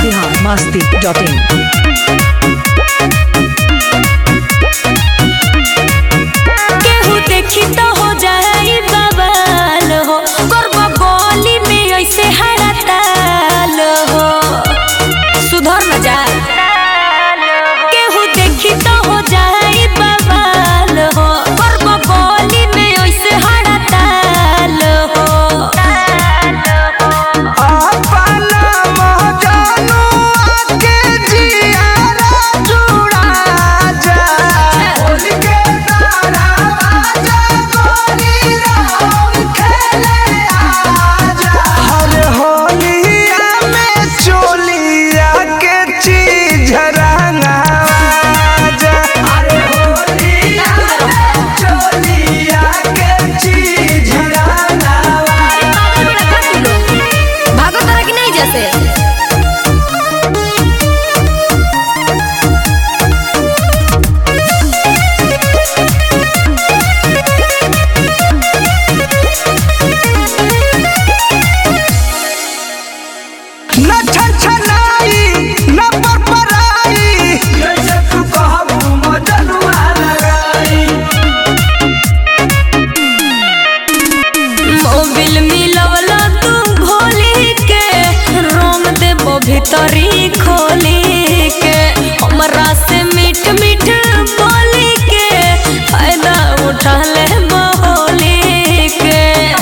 biharmasti.in केहू देखी तो हो जाई बवाल हो, करबा गली में ऐसे हड़ताल हो, सुधर न जा। केहू देखी तो हो जाई बवाल हो, करबा गली में ऐसे हड़ताल हो। भीतरी खोली के हमरा से मीठ मीठ बोली के फायदा उठा ले बोली के।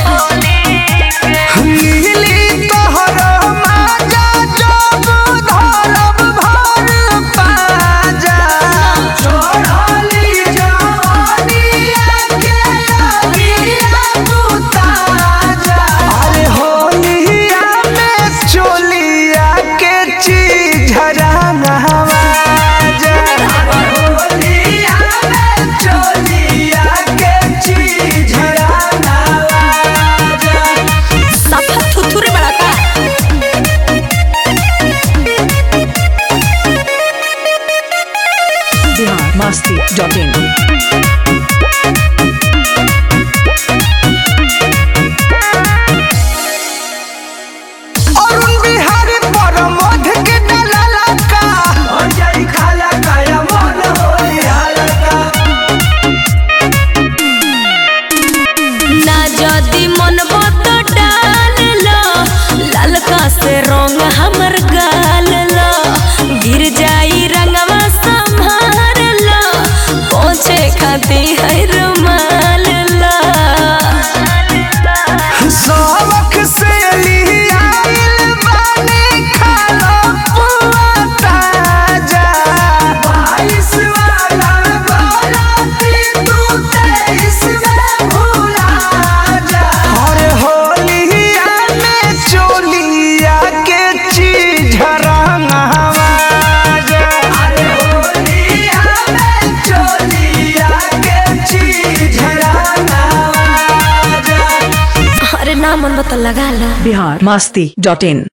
नीली तोहर माजा जब धरब भर पाजा छोड़ली जवानिया के अगिया तू ताजा। अरे होलिया में चोलिया के चीज हराना हवाजा। होलिया में चोलिया के चीज हराना हवाजा। सफा थुथुरे बड़ा का biharmasti.in अरुण बिहारी पर मध के डलाला का हो जाई खाला काया मन होई हालका। ना जदी मन बत डाल लो, लालका से रंग हमर गाल लो, गिर जाई रंगवा संभार लो, पोछे खाती है रुमाल लो। सबक से लियाइल बानी खालो पुआ ताजा। 22 वाला गलती तू 23 में भुला जा। अरे होलिया में चोलिया के चीज रंग हवाजा। अरे होलिया में चोलिया के चीज रंग हवाजा। अरे ना मन बता लगा ला। biharmasti.in